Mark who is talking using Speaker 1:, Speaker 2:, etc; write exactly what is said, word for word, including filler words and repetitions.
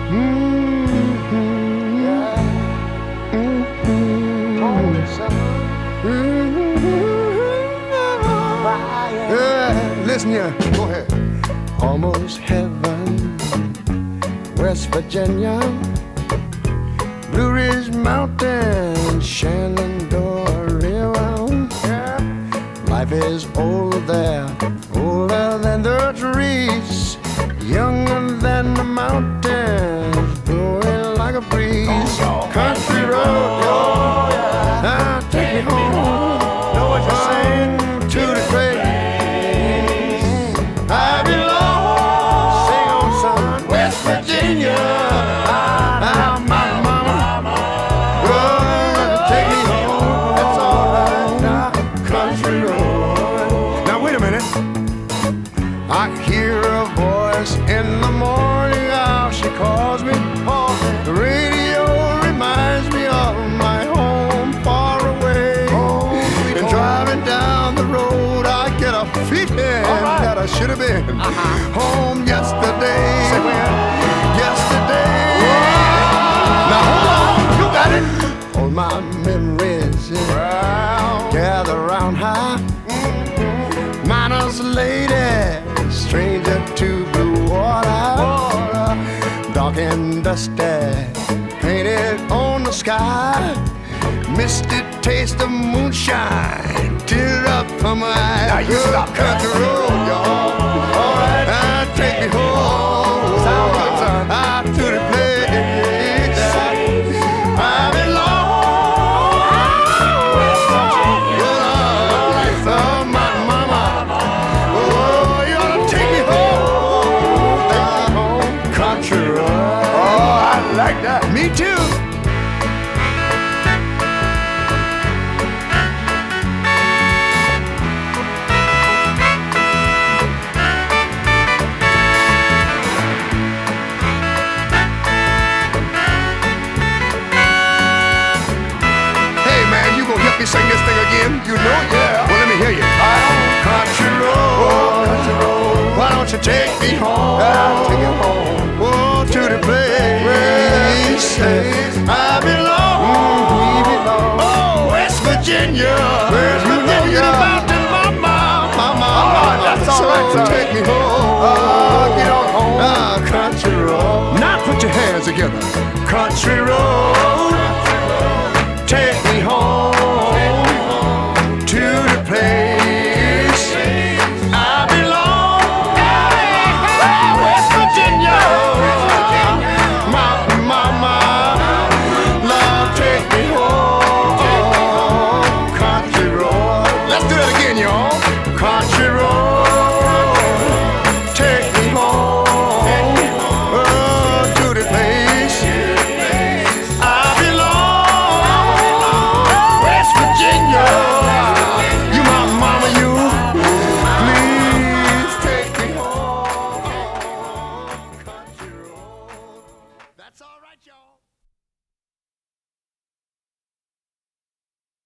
Speaker 1: Mm-hmm. Yeah. Mm-hmm. Holy summer. Mm-hmm. Yeah. Listen here. Go ahead. Almost heaven, West Virginia, Blue Ridge Mountain, Shenandoah River. Yeah. Life is older there, older than the trees, younger than the mountains, blowing like a breeze. Country road, oh, yeah. Now take me home. Know what you're saying? To the place I belong. Sing on, son. West Virginia. Ah, my mama. Oh, take me home. That's all right now. Country road. Now wait a minute. I hear a voice in the morning hour. She calls me. The radio reminds me of my home far away. And driving down the road, I get a feeling that I should have been home yesterday. Yesterday. Now hold on, you got it. All my memories gather round high. Miner's lady, stranger to blue water, dark and dusty, painted on the sky, misty taste of moonshine, tear up from my eyes. Now you stop country road, y'all. All right, now take me home. Sound good, son. Out to the place I belong. Oh, my mama. Oh, you ought to take me home. Country road. Oh, I like that. Me too. Hey man, you gonna help me sing this thing again? You know it? Yeah. Well, let me hear you. Country road. Oh, country road. Why don't you take me home? I'll take you home. Oh, to the place I belong. We belong. Oh, West Virginia. West Virginia. Mountain mama, mama, mama. That's all right, son. Take me home. Oh, get on home. Ah, country road. Now put your hands together. Country road. Take me home.